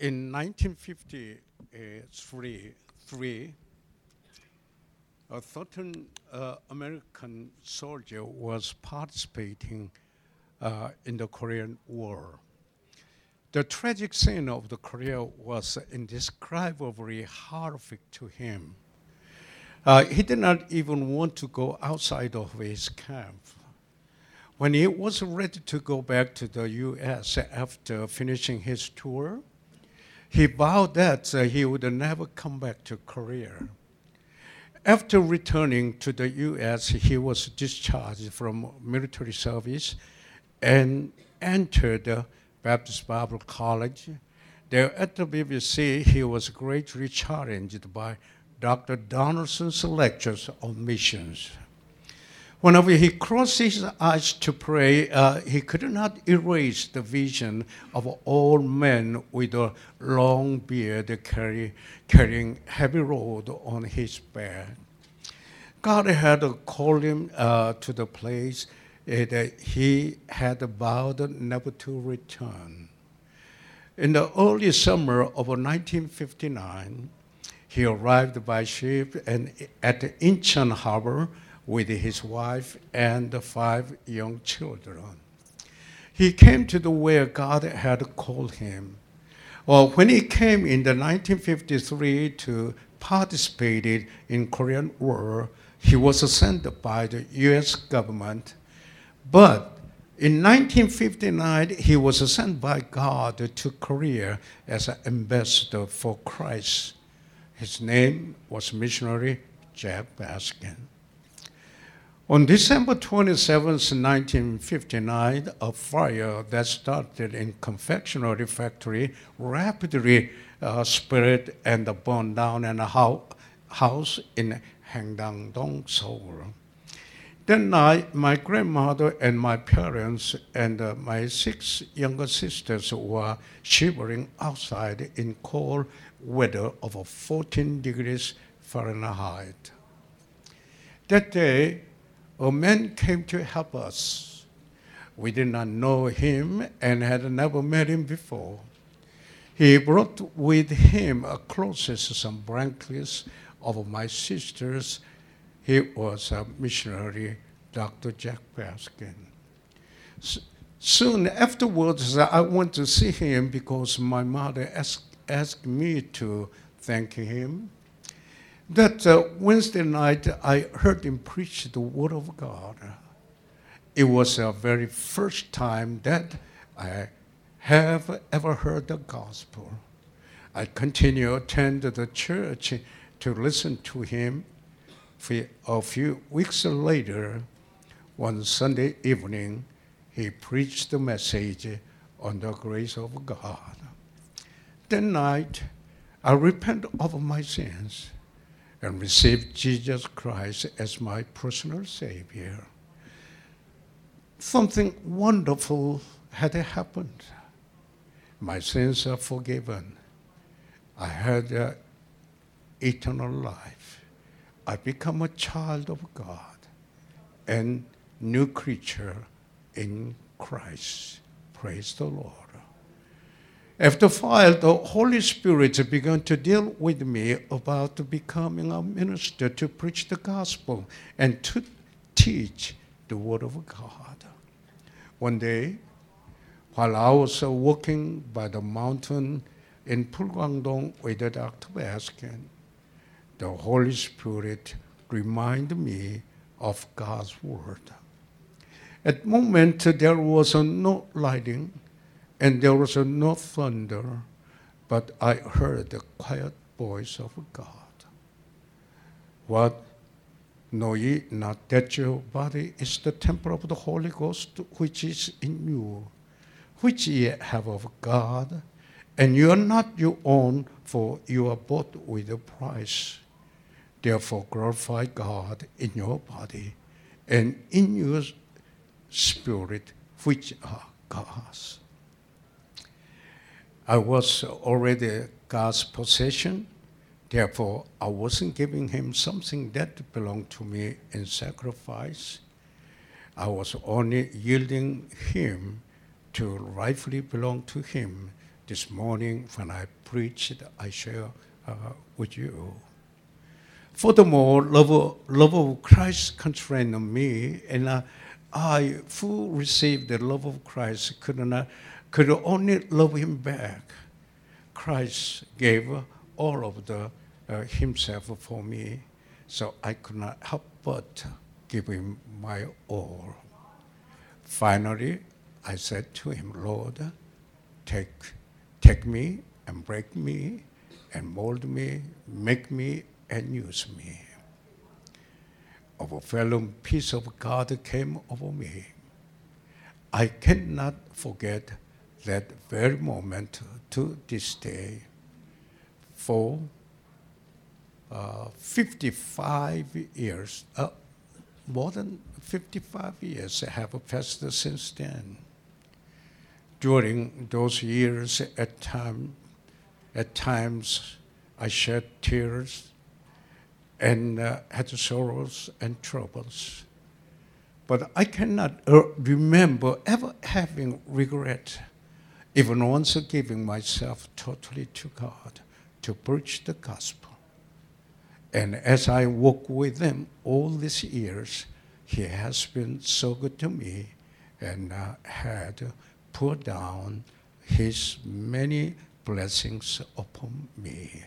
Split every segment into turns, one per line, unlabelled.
In 1953, a certain American soldier was participating in the Korean War. The tragic scene of the Korea was indescribably horrific to him. He did not even want to go outside of his camp. When he was ready to go back to the US after finishing his tour, he vowed that he would never come back to Korea. After returning to the US, he was discharged from military service and entered Baptist Bible College. There at the BBC, he was greatly challenged by Dr. Donaldson's lectures on missions. Whenever he crossed his eyes to pray, he could not erase the vision of an old man with a long beard carrying heavy load on his back. God had called him to the place that he had vowed never to return. In the early summer of 1959, he arrived by ship and at Incheon Harbor with his wife and 5 young children. He came to the where God had called him. Well, when he came in the 1953 to participate in Korean War, he was sent by the U.S. government. But in 1959, he was sent by God to Korea as an ambassador for Christ. His name was missionary Jack Baskin. On December 27, 1959, a fire that started in confectionery factory rapidly spread and burned down a house in Hangdang-dong, Seoul. That night, my grandmother and my parents and my 6 younger sisters were shivering outside in cold weather of 14 degrees Fahrenheit. That day, a man came to help us. We did not know him and had never met him before. He brought with him a closest some blankets of my sisters. He was a missionary, Dr. Jack Baskin. Soon afterwards, I went to see him because my mother asked me to thank him. That Wednesday night, I heard him preach the Word of God. It was the very first time that I have ever heard the gospel. I continued to attend the church to listen to him. A few weeks later, one Sunday evening, he preached the message on the grace of God. That night, I repented of my sins and received Jesus Christ as my personal Savior. Something wonderful had happened. My sins are forgiven. I had eternal life. I become a child of God and new creature in Christ. Praise the Lord. After a while, the Holy Spirit began to deal with me about becoming a minister to preach the gospel and to teach the Word of God. One day, while I was walking by the mountain in Pulgangdong with Dr. Baskin, the Holy Spirit reminded me of God's Word. At the moment, there was no lightning, and there was no thunder, but I heard the quiet voice of God. What? Know ye not that your body is the temple of the Holy Ghost which is in you, which ye have of God, and you are not your own, for you are bought with a price. Therefore glorify God in your body and in your spirit, which are God's. I was already God's possession. Therefore, I wasn't giving him something that belonged to me in sacrifice. I was only yielding him to rightfully belong to him this morning when I preached, I share with you. Furthermore, love of Christ constrained me, and I, who received the love of Christ, could only love him back. Christ gave all of himself for me, so I could not help but give him my all. Finally, I said to him, Lord, take me and break me and mold me, make me and use me. Overwhelming peace of God came over me. I cannot forget that very moment to this day. For 55 years, more than 55 years have passed since then. During those years, at times, I shed tears and had sorrows and troubles. But I cannot remember ever having regret, even once giving myself totally to God to preach the gospel. And as I walk with him all these years, he has been so good to me and had poured down his many blessings upon me.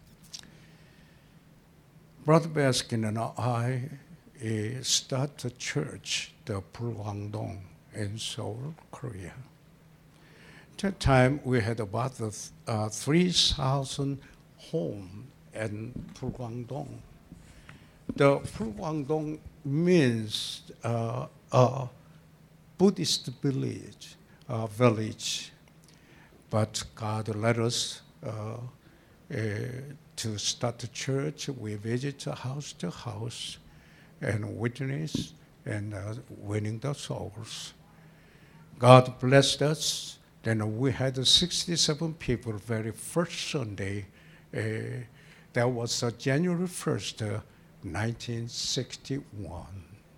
Brother Baskin and I started a church, the Pulwangdong, in Seoul, Korea. At that time, we had about 3,000 homes in Pulwangdong. The Pulwangdong means a Buddhist village, but God led us to start a church. We visit house to house and witness and winning the souls. God blessed us. Then we had 67 people very first Sunday. That was January 1st, 1961.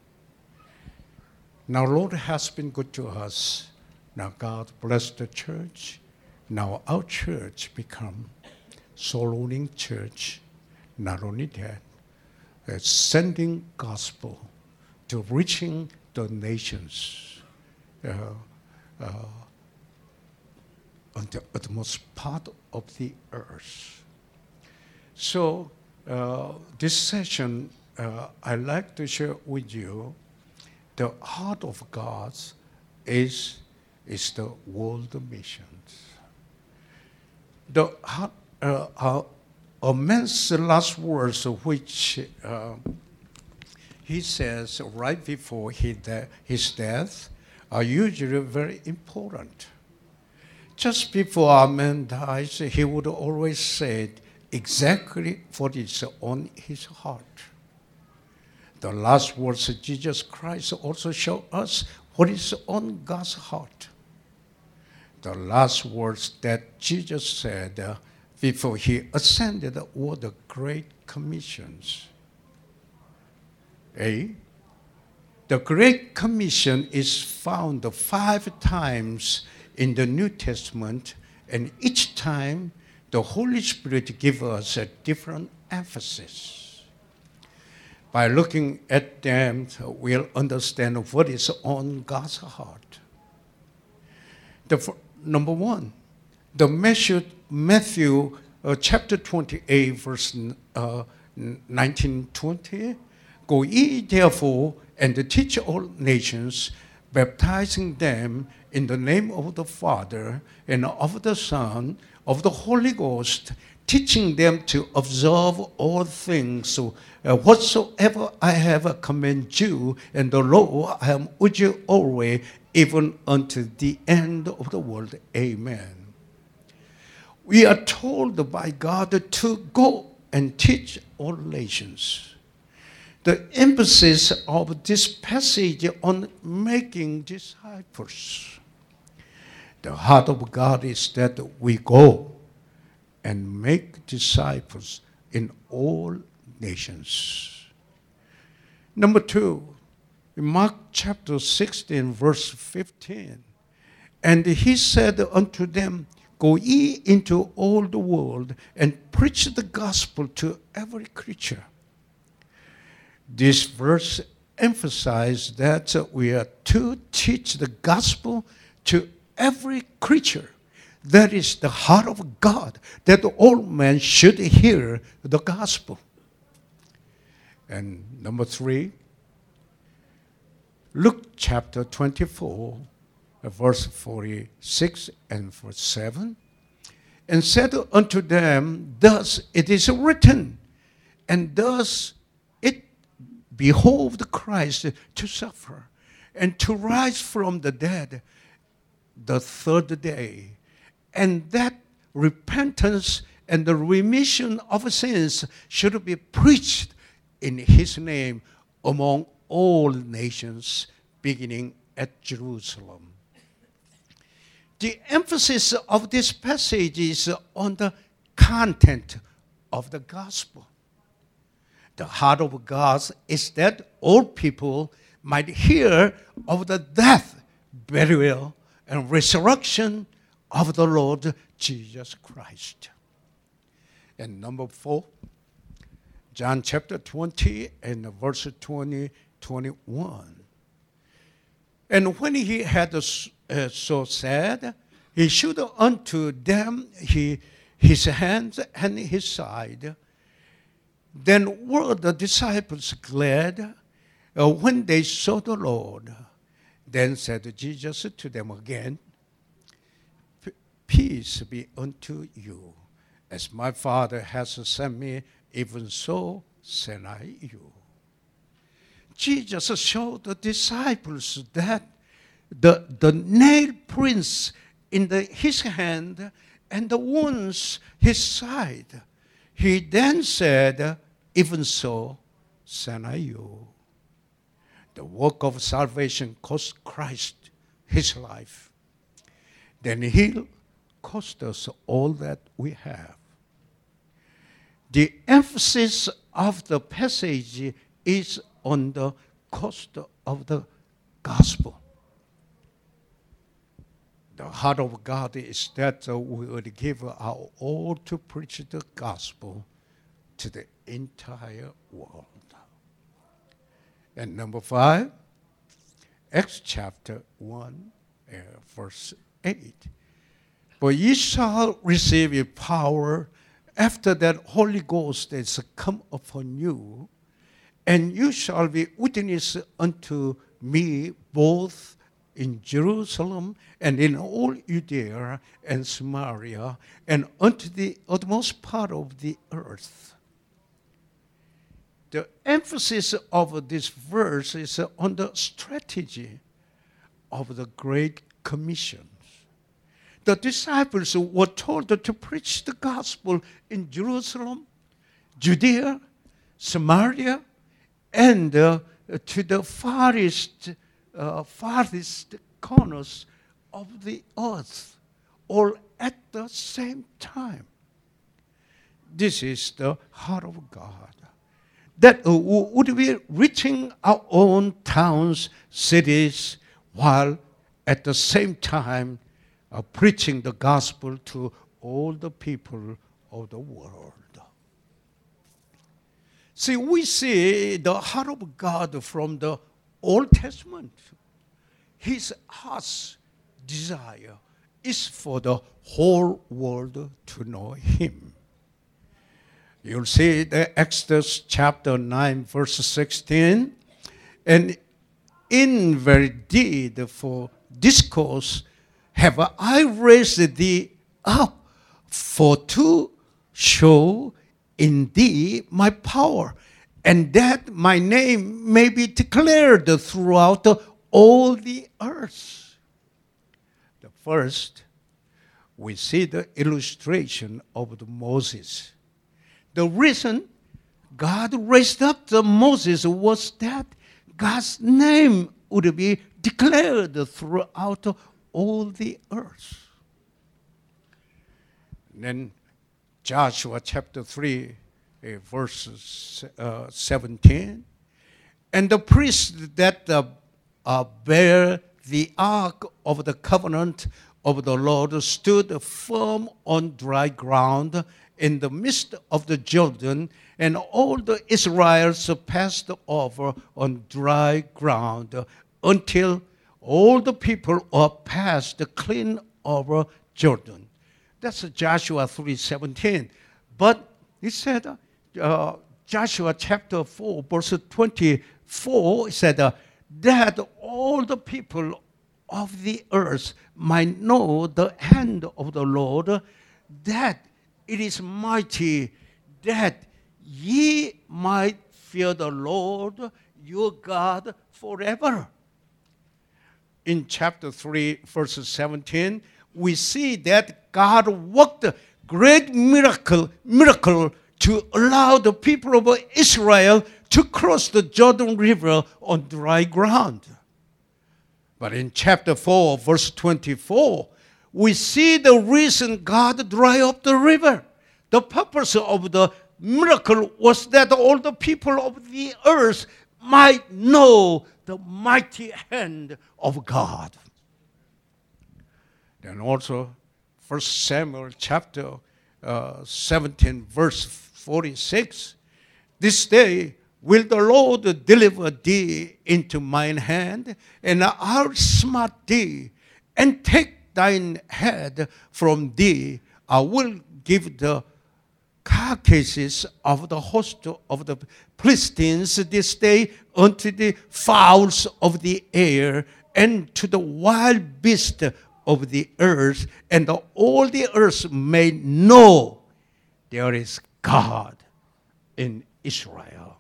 Now, Lord has been good to us. Now, God blessed the church. Now, our church become soul-winning church. Not only that, sending gospel to reaching the nations on the utmost part of the earth. So this session, I'd like to share with you the heart of God is the world missions. The heart, a man's last words, which he says right before his death, are usually very important. Just before a man dies, he would always say exactly what is on his heart. The last words of Jesus Christ also show us what is on God's heart. The last words that Jesus said before he ascended were the Great Commissions. The Great Commission is found 5 times in the New Testament, and each time the Holy Spirit gives us a different emphasis. By looking at them, we'll understand what is on God's heart. Number 1, the Matthew chapter 28, verse 19-20. Go ye therefore and teach all nations, baptizing them in the name of the Father and of the Son, of the Holy Ghost, teaching them to observe all things whatsoever I have commanded you, and lo, I am with you always, even unto the end of the world. Amen. We are told by God to go and teach all nations. The emphasis of this passage on making disciples. The heart of God is that we go and make disciples in all nations. Number 2, in Mark chapter 16, verse 15, and he said unto them, Go ye into all the world and preach the gospel to every creature. This verse emphasizes that we are to teach the gospel to every creature. That is the heart of God, that all men should hear the gospel. And number 3, Luke chapter 24, verse 46 and verse 7. And said unto them, thus it is written, and thus it behoved Christ to suffer, and to rise from the dead the third day, and that repentance and the remission of sins should be preached in his name among all nations, beginning at Jerusalem. The emphasis of this passage is on the content of the gospel. The heart of God is that all people might hear of the death, burial, and resurrection of the Lord Jesus Christ. And number 4, John chapter 20 and verse 20, 21. And when he had so said, he shewed unto them his hands and his side. Then were the disciples glad when they saw the Lord. Then said Jesus to them again, peace be unto you. As my Father has sent me, even so send I you. Jesus showed the disciples that the nail prints in his hand and the wounds his side. He then said, even so send I you. The work of salvation cost Christ his life. Then he'll cost us all that we have. The emphasis of the passage is on the cost of the gospel. The heart of God is that we would give our all to preach the gospel to the entire world. And number 5, Acts chapter 1, verse 8. For ye shall receive a power after that Holy Ghost is come upon you, and you shall be witnesses unto me both in Jerusalem and in all Judea and Samaria and unto the utmost part of the earth. The emphasis of this verse is on the strategy of the Great Commission. The disciples were told to preach the gospel in Jerusalem, Judea, Samaria, and to the farthest corners of the earth, all at the same time. This is the heart of God. That would be reaching our own towns, cities, while at the same time preaching the gospel to all the people of the world. See, we see the heart of God from the Old Testament. His heart's desire is for the whole world to know him. You'll see the Exodus chapter 9, verse 16. And in very deed for this cause have I raised thee up, for to show in thee my power, and that my name may be declared throughout all the earth. The first, we see the illustration of the Moses. The reason God raised up the Moses was that God's name would be declared throughout all the earth. And then Joshua chapter 3, verses 17. And the priests that bear the ark of the covenant of the Lord stood firm on dry ground in the midst of the Jordan, and all the Israelites passed over on dry ground until all the people are passed clean over Jordan. That's Joshua 3:17. But he said, Joshua chapter 4, verse 24, said that all the people of the earth might know the hand of the Lord, that it is mighty, that ye might fear the Lord your God forever. In chapter 3, verse 17, we see that God worked a great miracle to allow the people of Israel to cross the Jordan River on dry ground. But in chapter 4, verse 24, we see the reason God dried up the river. The purpose of the miracle was that all the people of the earth might know the mighty hand of God. Then also, 1 Samuel chapter 17, verse 46, this day will the Lord deliver thee into mine hand, and I'll smite thee, and take thine head from thee. I will give the carcasses of the host of the Philistines this day unto the fowls of the air, and to the wild beasts of the earth, and all the earth may know there is God in Israel.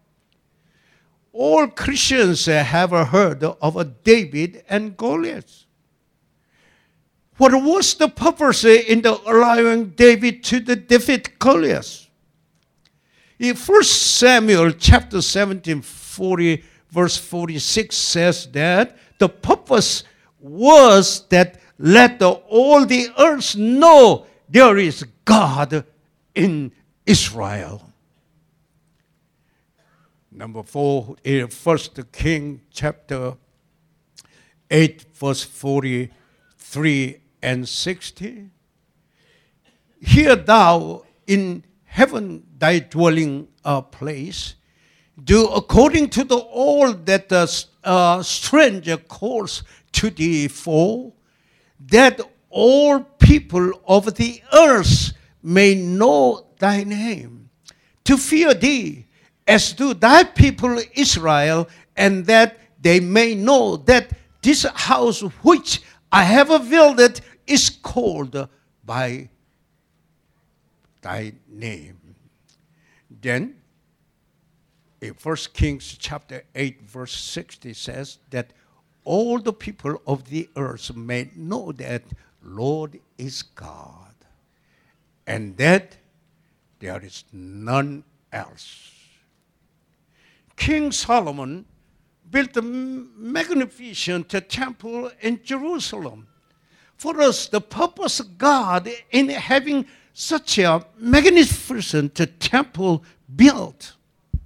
All Christians have heard of David and Goliath. What was the purpose in allowing David to defeat Goliath? In 1 Samuel chapter 17, verse 46 says that the purpose was that let all the earth know there is God in Israel. Number 4, in 1 Kings chapter 8, verse 43 and 60. Hear thou in heaven thy dwelling place, do according to all that the stranger calls to thee for, that all people of the earth may know thy name, to fear thee, as do thy people Israel, and that they may know that this house which I have builded is called by thy name. Then, in 1 Kings chapter 8, verse 60 says that all the people of the earth may know that Lord is God, and that there is none else. King Solomon built a magnificent temple in Jerusalem. For us, the purpose of God in having such a magnificent temple built.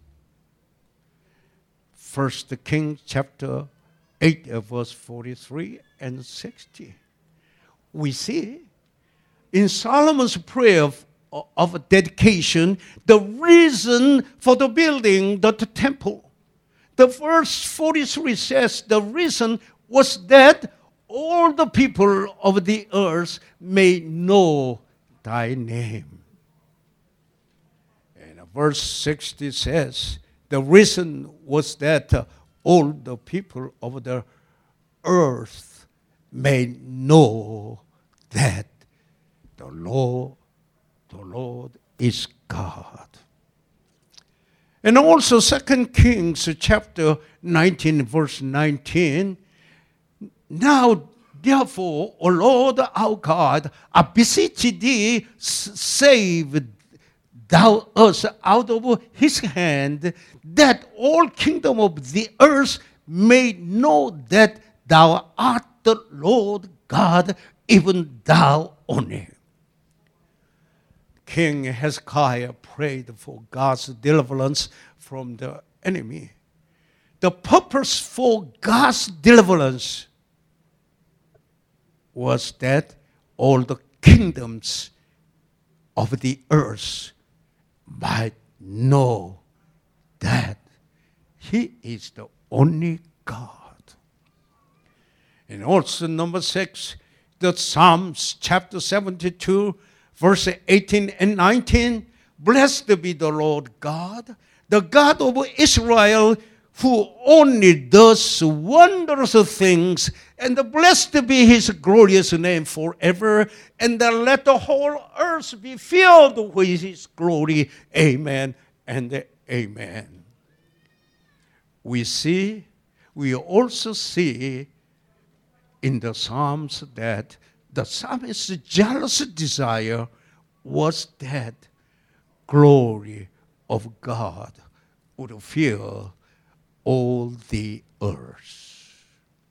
1 Kings chapter 8, verse 43 and 60. We see in Solomon's prayer of dedication, the reason for the building the temple. The verse 43 says the reason was that all the people of the earth may know thy name. And verse 60 says the reason was that all the people of the earth may know that the Lord is God. And also 2 Kings chapter 19, verse 19. Now, therefore, O Lord our God, I beseech thee, save thou us out of his hand, that all kingdom of the earth may know that thou art the Lord God, even thou only. King Hezekiah prayed for God's deliverance from the enemy. The purpose for God's deliverance was that all the kingdoms of the earth might know that He is the only God. And also number 6, the Psalms chapter 72, verse 18 and 19. Blessed be the Lord God, the God of Israel, who only does wondrous things, and blessed be His glorious name forever, and let the whole earth be filled with His glory. Amen and amen. We also see in the Psalms that the psalmist's jealous desire was that glory of God would fill all the earth.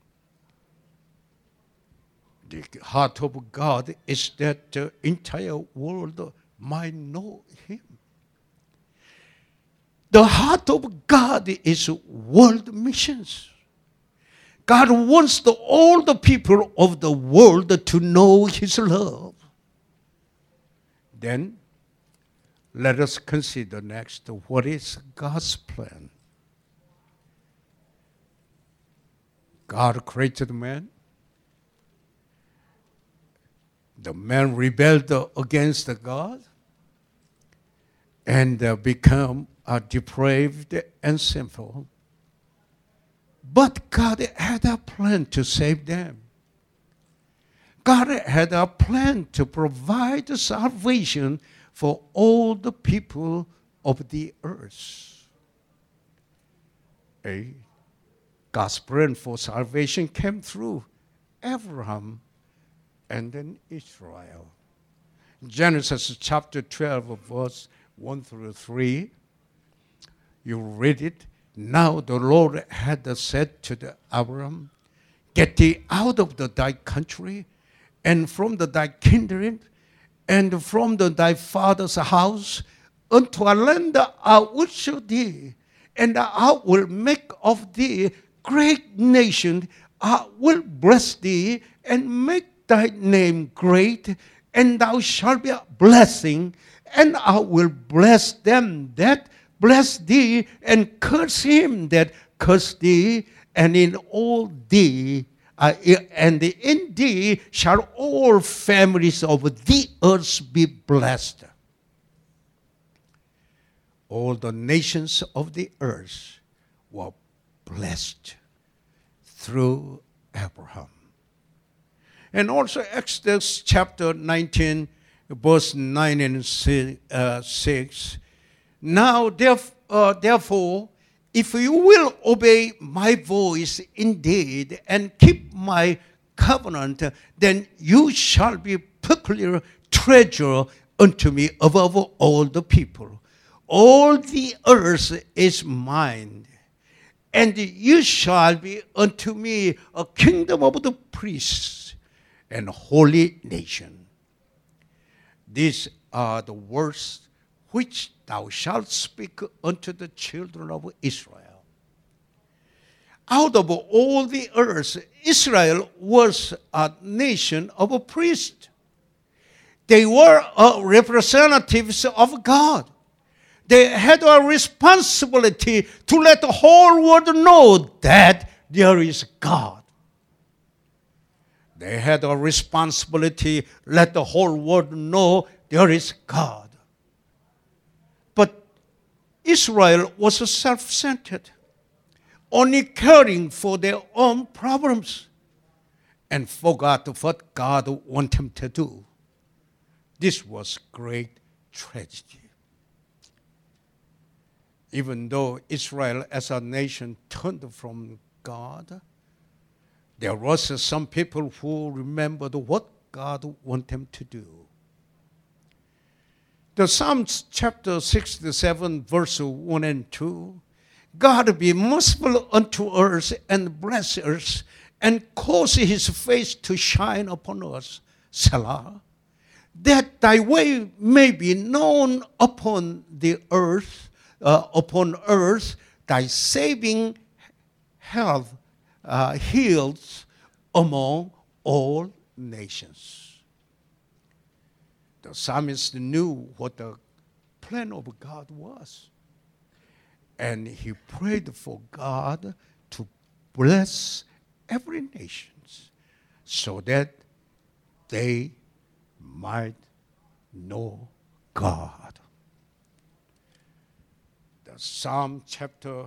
The heart of God is that the entire world might know Him. The heart of God is world missions. God wants all the people of the world to know His love. Then, let us consider next what is God's plan. God created man. The man rebelled against God and become depraved and sinful. But God had a plan to save them. God had a plan to provide salvation for all the people of the earth. God's plan for salvation came through Abraham and then Israel. Genesis chapter 12, verse 1 through 3. You read it. Now the Lord had said to Abraham, get thee out of thy country, and from thy kindred, and from thy father's house, unto a land I will show thee, and I will make of thee great nation. I will bless thee, and make thy name great, and thou shalt be a blessing, and I will bless them that bless thee, and curse him that curse thee, and in thee shall all families of the earth be blessed. All the nations of the earth were blessed through Abraham. And also Exodus chapter 19, verse 9 and 6. Now, therefore, if you will obey my voice indeed and keep my covenant, then you shall be peculiar treasure unto me above all the people. All the earth is mine, and you shall be unto me a kingdom of the priests and holy nation. These are the words which thou shalt speak unto the children of Israel. Out of all the earth, Israel was a nation of a priest. They were representatives of God. They had a responsibility to let the whole world know that there is God. They had a responsibility to let the whole world know there is God. But Israel was self-centered, only caring for their own problems, and forgot what God wanted them to do. This was great tragedy. Even though Israel as a nation turned from God, there was some people who remembered what God wanted them to do. The Psalms chapter 67, verse 1 and 2, God be merciful unto us and bless us, and cause his face to shine upon us, Selah, that thy way may be known upon the earth, thy saving health heals among all nations. The psalmist knew what the plan of God was. And he prayed for God to bless every nation so that they might know God. The Psalm chapter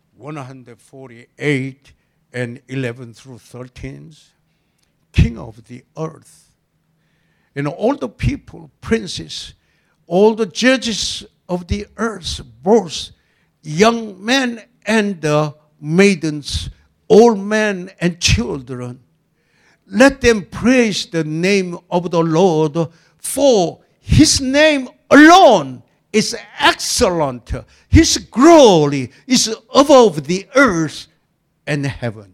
148 and 11 through 13, King of the earth, and all the people, princes, all the judges of the earth, both young men and maidens, old men and children, let them praise the name of the Lord, for his name alone is excellent. His glory is above the earth and heaven.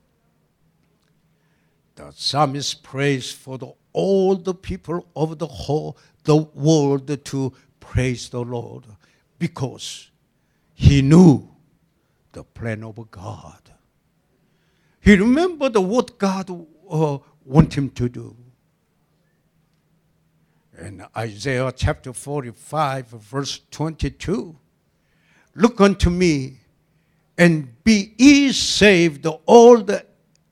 The psalmist prays for all the people of the world to praise the Lord because he knew the plan of God. He remembered what God wanted him to do. In Isaiah chapter 45, verse 22, look unto me and be ye saved, all the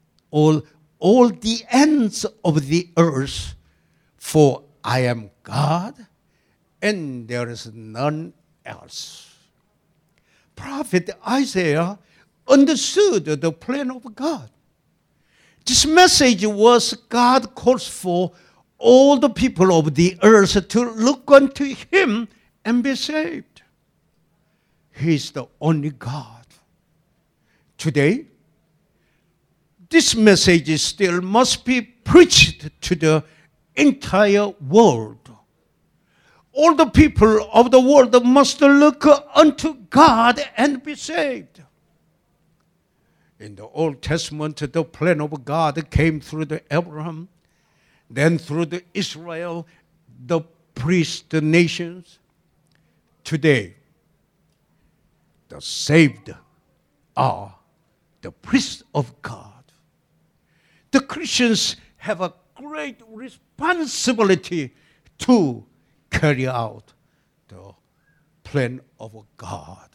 ends of the earth, for I am God and there is none else. Prophet Isaiah understood the plan of God. This message was God calls for all the people of the earth to look unto him and be saved. He is the only God. Today, this message still must be preached to the entire world. All the people of the world must look unto God and be saved. In the Old Testament, the plan of God came through the Abraham, then through the Israel, the priest nations. Today, the saved are the priests of God. The Christians have a great responsibility to carry out the plan of God.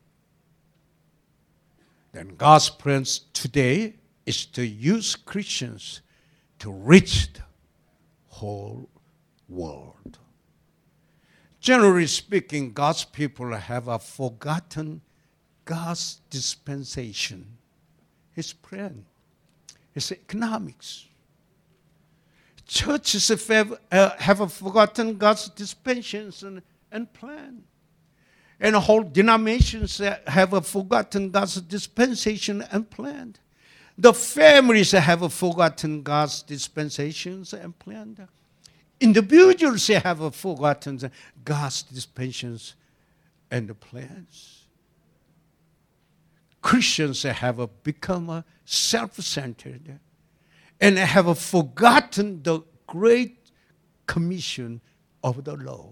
Then God's plan today is to use Christians to reach the whole world. Generally speaking, God's people have forgotten God's dispensation, his plan, his economics. Churches have forgotten God's dispensations and plan. And whole denominations have forgotten God's dispensation and plan. The families have forgotten God's dispensations and plan. Individuals have forgotten God's dispensations and plans. Christians have become self-centered and have forgotten the great commission of the Lord.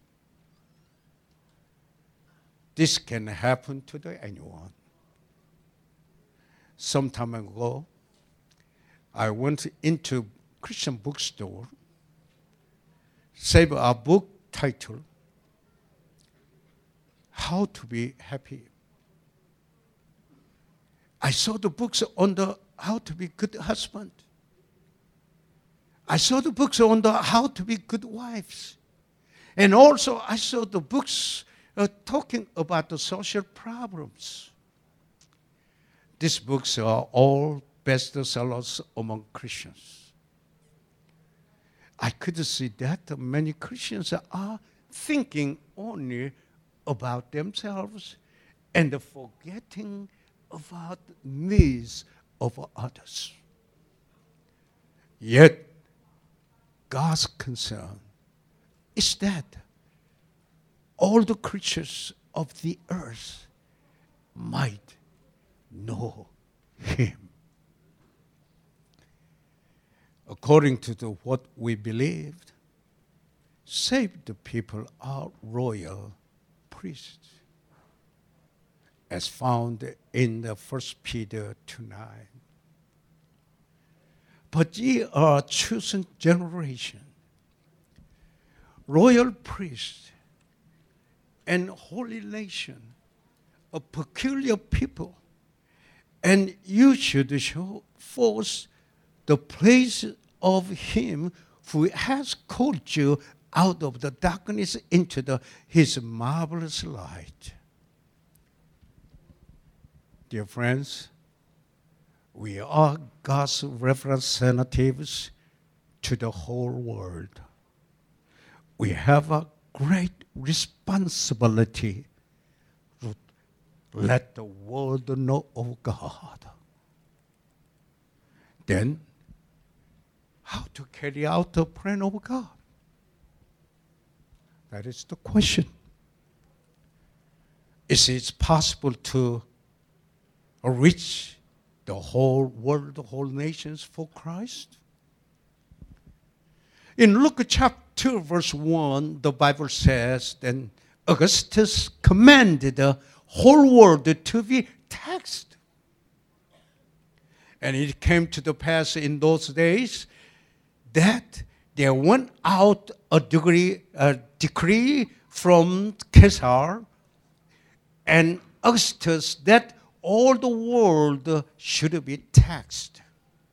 This can happen to anyone. Some time ago, I went into Christian bookstore, saved a book titled, How to Be Happy. I saw the books on the how to be good husband. I saw the books on the how to be good wives. And also I saw the books talking about the social problems. These books are all bestsellers among Christians. I could see that many Christians are thinking only about themselves and forgetting about the needs of others. Yet, God's concern is that all the creatures of the earth might know him. According to what we believed, saved people are royal priests, as found in the 1 Peter 2:9. But ye are a chosen generation, royal priest, and holy nation, a peculiar people, and you should show forth the praise of him who has called you out of the darkness into his marvelous light. Dear friends, we are God's representatives to the whole world. We have a great responsibility to let the world know of God. Then, how to carry out the plan of God? That is the question. Is it possible to reach the whole world, the whole nations for Christ? In Luke chapter 2, verse 1, the Bible says, then Augustus commanded the whole world to be taxed. And it came to the pass in those days that there went out a decree from Caesar and Augustus that all the world should be taxed.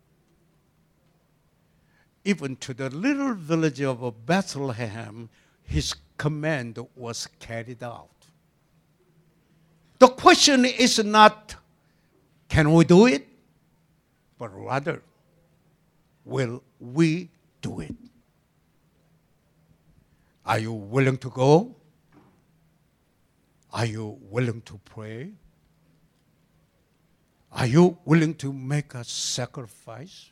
Even to the little village of Bethlehem, his command was carried out. The question is not, can we do it? But rather, will we do it? Are you willing to go? Are you willing to pray? Are you willing to make a sacrifice?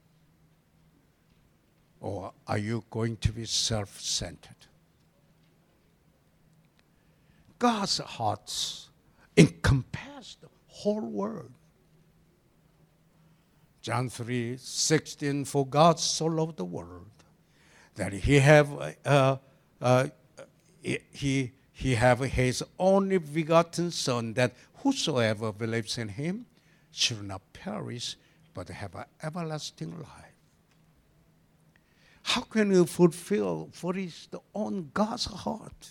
Or are you going to be self-centered? God's heart encompasses the whole world. John 3:16, for God so loved the world that he have his only begotten Son, that whosoever believes in him should not perish, but have an everlasting life. How can you fulfill what is on God's heart?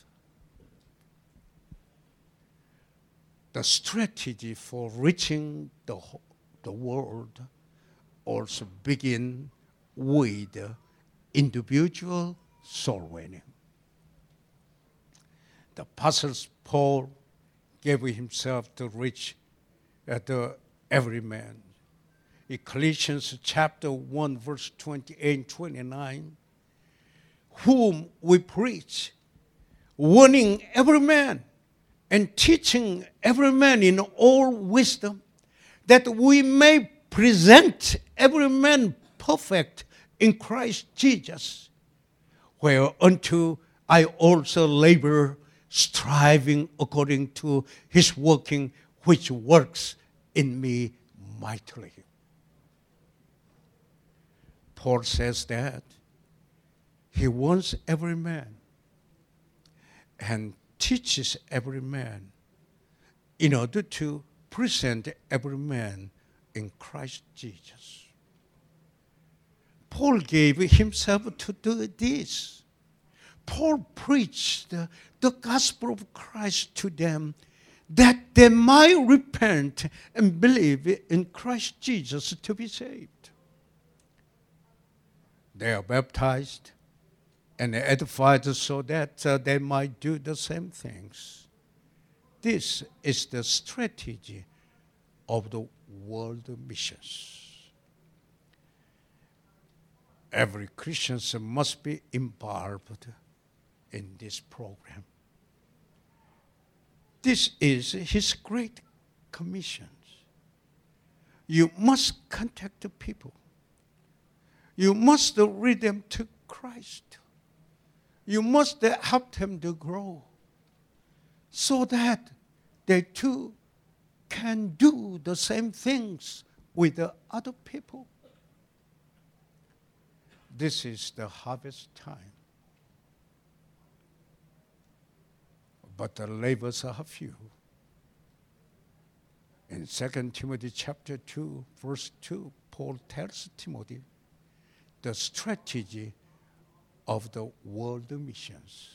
The strategy for reaching the world also begin with individual soul winning. The Apostle Paul gave himself to reach every man. Ecclesiastes chapter 1, verse 28 and 29, whom we preach, warning every man and teaching every man in all wisdom, that we may present every man perfect in Christ Jesus, whereunto I also labor, striving according to his working, which works in me mightily. Paul says that he wants every man and teaches every man in order to present every man in Christ Jesus. Paul gave himself to do this. Paul preached the gospel of Christ to them that they might repent and believe in Christ Jesus to be saved. They are baptized and edified so that they might do the same things. This is the strategy of the world missions. Every Christian must be involved in this program. This is his great commission. You must contact the people. You must lead them to Christ. You must help them to grow so that they too can do the same things with the other people. This is the harvest time. But the labors are few. In 2 Timothy chapter 2, verse 2, Paul tells Timothy, the strategy of the world missions.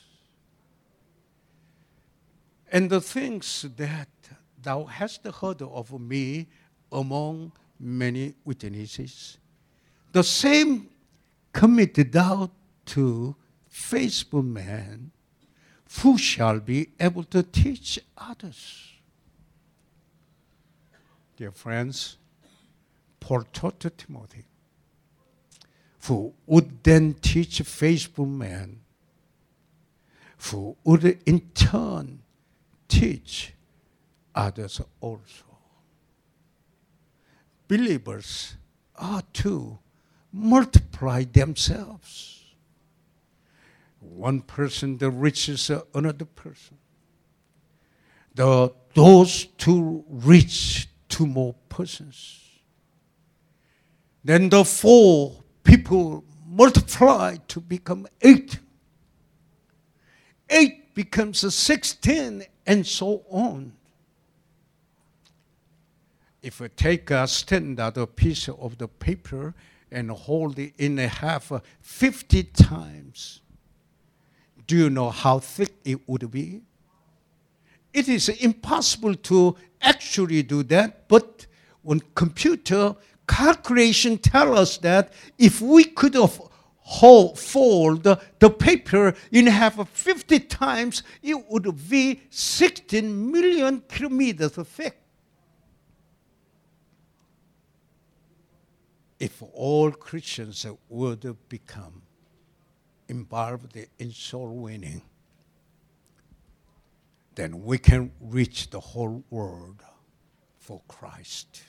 And the things that thou hast heard of me among many witnesses, the same commit thou to faithful men who shall be able to teach others. Dear friends, Paul taught to Timothy, who would then teach faithful men, who would in turn teach others also. Believers are to multiply themselves. One person that reaches another person. Those two reach two more persons. Then the 4 people multiply to become 8. 8 becomes 16, and so on. If we take a standard piece of the paper and hold it in half 50 times, do you know how thick it would be? It is impossible to actually do that, but when computer calculation tell us that if we could fold the paper in half 50 times, it would be 16 million kilometers thick. If all Christians would become involved in soul winning, then we can reach the whole world for Christ.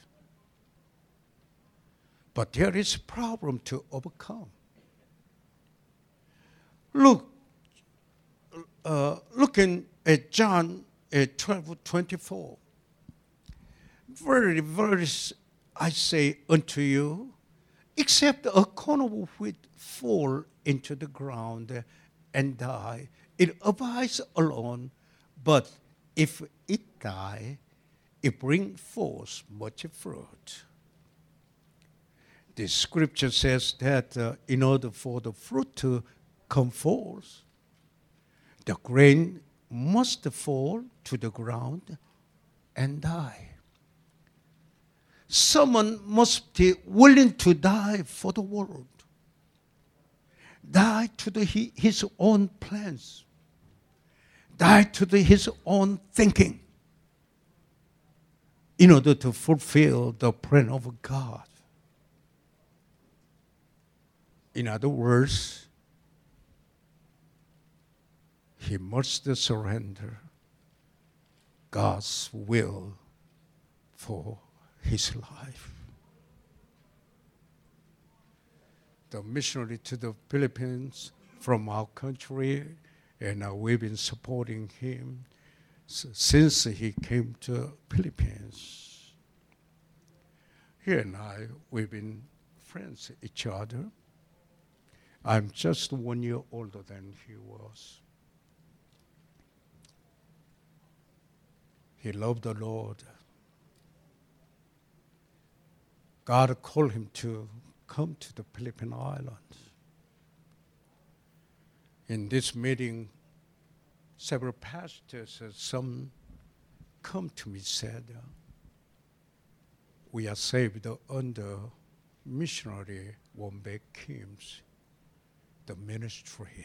But there is a problem to overcome. Looking at John 12:24. Very, very, I say unto you, except a corn of wheat fall into the ground and die, it abides alone, but if it die, it brings forth much fruit. The scripture says that in order for the fruit to come forth, the grain must fall to the ground and die. Someone must be willing to die for the world, die to his own plans, die to his own thinking in order to fulfill the plan of God. In other words, he must surrender God's will for his life. The missionary to the Philippines from our country, and we've been supporting him since he came to Philippines. He and I, we've been friends with each other. I'm just 1 year older than he was. He loved the Lord. God called him to come to the Philippine Islands. In this meeting, several pastors, some come to me and said, we are saved under missionary Wombaek Kim's the ministry.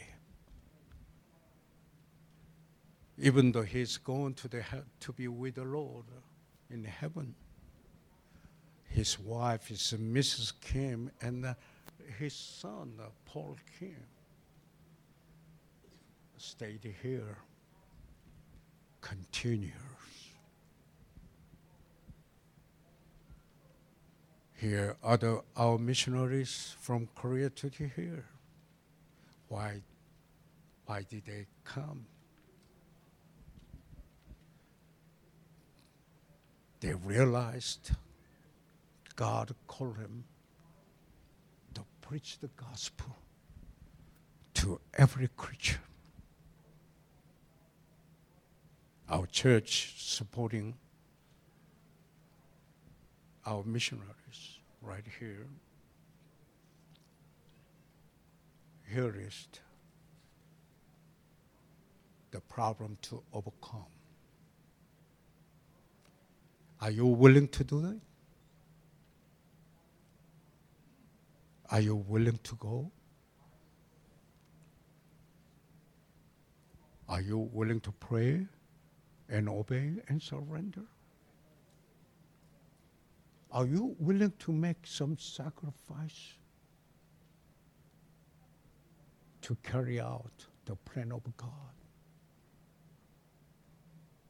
Even though he's going to be with the Lord in heaven, his wife is Mrs. Kim, and his son, Paul Kim, stayed here, continues. Here are our missionaries from Korea to here. Why did they come? They realized God called him to preach the gospel to every creature. Our church supporting our missionaries right here. here is the problem to overcome. Are you willing to do that? Are you willing to go? Are you willing to pray and obey and surrender? Are you willing to make some sacrifice to carry out the plan of God?